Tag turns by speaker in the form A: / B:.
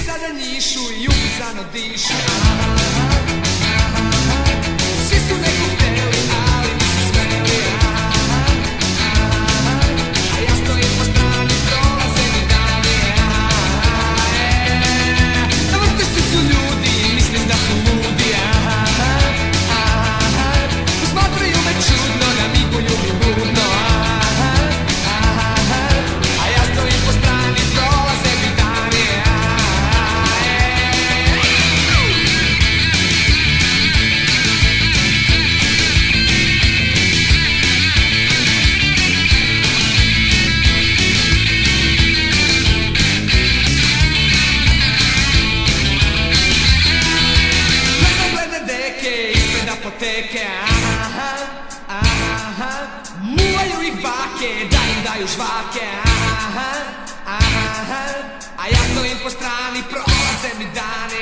A: sada njišu i ubrzano dišu. Svi su neku hteli, ali nisu smeli. A ja stojim po strani, prolaze mi dani. Na vrtesu su ljudi i mislim da su ludi. Posmatraju me čudno, namiguju mi budno. A ja stojim po strani, prolaze mi dani. Gledne deke ispred apoteke. Muvaju ih bake, da im daju žvake. A ja stojim po strani, prolaze mi dani.